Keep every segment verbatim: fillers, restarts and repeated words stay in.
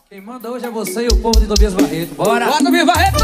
Quem manda hoje é você e o povo de Tobias Barreto. Bora! Bora, Tobias Barreto!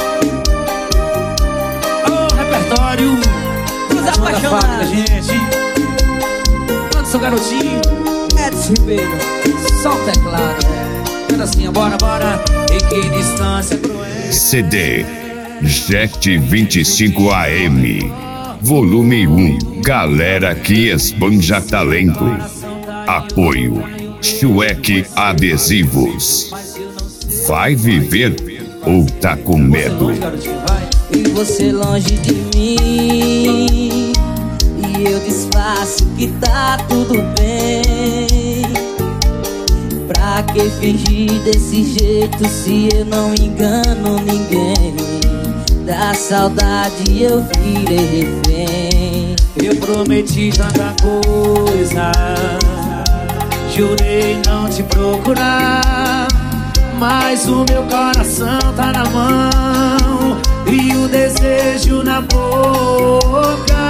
Ô, repertório Dos apaixonados, gente. Anderson Garotinho, Edson Ribeiro, só o teclado, é assim, bora, bora. E que distância cruel. C D Jet vinte e cinco A M Volume um. Galera que esbanja talento. Apoio Chueque Adesivos. Vai viver ou tá com medo? e você longe de mim, e eu disfarço que tá tudo bem. Pra que fingir desse jeito se eu não engano ninguém? Da saudade eu virei refém. Eu prometi tanta coisa, jurei não te procurar, mas o meu coração tá na mão e o desejo na boca.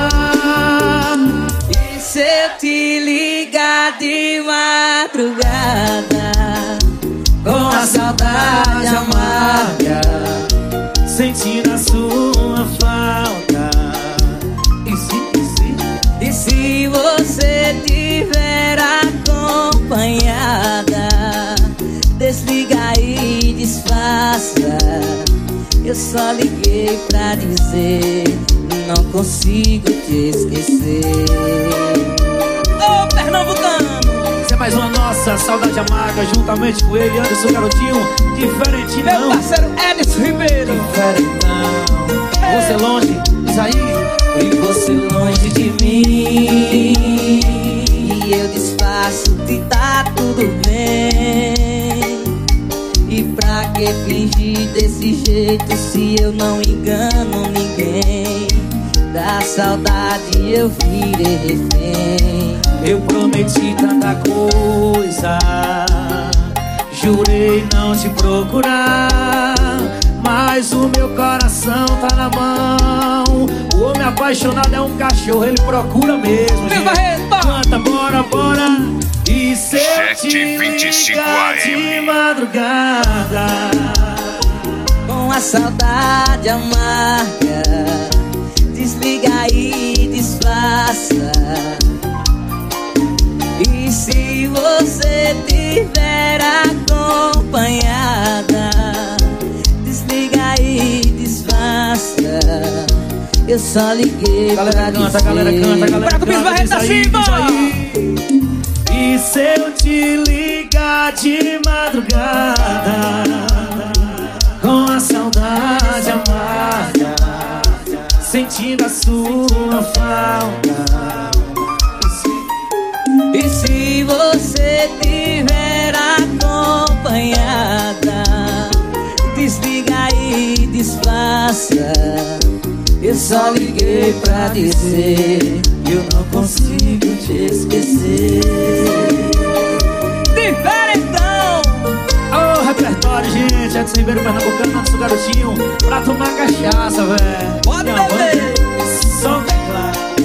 E se eu te ligar de madrugada, Com a saudade amarga, sentindo a sua falta. E se, e se, e se você tiver acompanhada, desliga e disfarça. Eu só liguei pra dizer, não consigo te esquecer. Ô, oh, pernambucano! Isso é mais uma nossa saudade amarga, juntamente com ele, Anderson Garotinho. Diferente Meu não, parceiro Edson Ribeiro. diferente não. Você longe, isso aí. E você longe de mim, e eu disfarço que tá tudo bem. E pra que fingir desse jeito se eu não engano ninguém? Da saudade eu virei refém. Eu prometi tanta coisa, jurei não te procurar, mas o meu coração tá na mão. O homem apaixonado é um cachorro, ele procura mesmo. Meu Barreto! Canta, bora, bora. E se eu te Jet vinte e cinco ligar A M de madrugada, Com a saudade amarga, desliga e disfarça. E se você tiver acompanhada, desliga e disfarça. Eu só liguei galera pra canta, dizer. galera canta, galera Bora, Tobias canta, Barreto, diz aí, acima! diz aí. E se eu te ligar de madrugada, com a saudade amarga, sentindo a sua falta. E se você tiver acompanhada, desliga e disfarça. Eu só liguei pra dizer, eu não consigo te esquecer. Diferentão! Ô, repertório, gente, Edson Ribeiro, Pernambucano, Anderson Garotinho, pra tomar cachaça, velho. Pode beber! Só teclado.